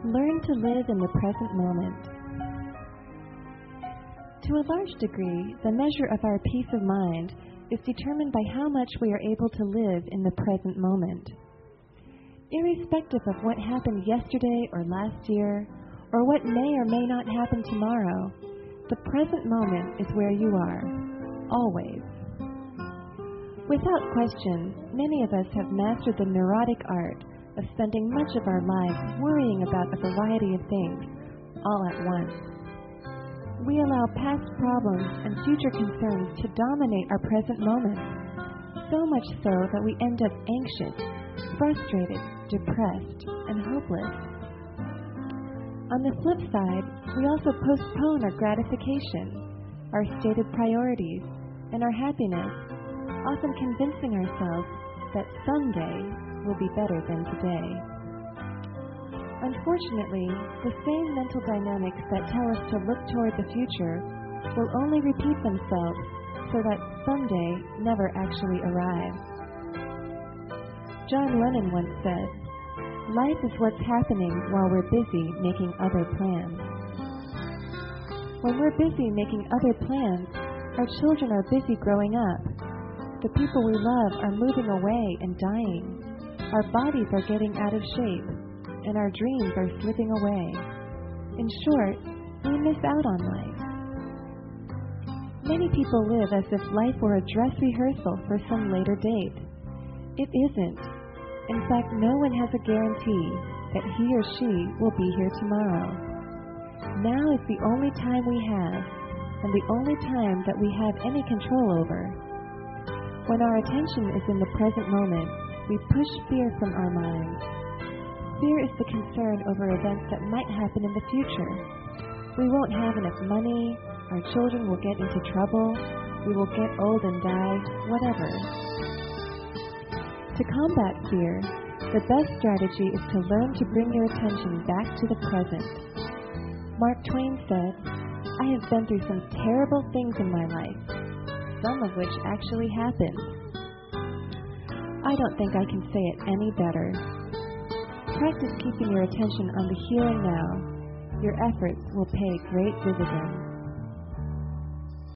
Learn to live in the present moment. To a large degree, the measure of our peace of mind is determined by how much we are able to live in the present moment. Irrespective of what happened yesterday or last year, or what may or may not happen tomorrow, the present moment is where you are, always. Without question, many of us have mastered the neurotic art of spending much of our lives worrying about a variety of things, all at once. We allow past problems and future concerns to dominate our present moment, so much so that we end up anxious, frustrated, depressed, and hopeless. On the flip side, we also postpone our gratification, our stated priorities, and our happiness, often convincing ourselves that someday will be better than today. Unfortunately, the same mental dynamics that tell us to look toward the future will only repeat themselves so that someday never actually arrives. John Lennon once said, "Life is what's happening while we're busy making other plans." When we're busy making other plans, our children are busy growing up. The people we love are moving away and dying. Our bodies are getting out of shape, and our dreams are slipping away. In short, we miss out on life. Many people live as if life were a dress rehearsal for some later date. It isn't. In fact, no one has a guarantee that he or she will be here tomorrow. Now is the only time we have, and the only time that we have any control over. When our attention is in the present moment, we push fear from our minds. Fear is the concern over events that might happen in the future. We won't have enough money, our children will get into trouble, we will get old and die, whatever. To combat fear, the best strategy is to learn to bring your attention back to the present. Mark Twain said, "I have been through some terrible things in my life, some of which actually happened." I don't think I can say it any better. Practice keeping your attention on the here and now. Your efforts will pay great dividends.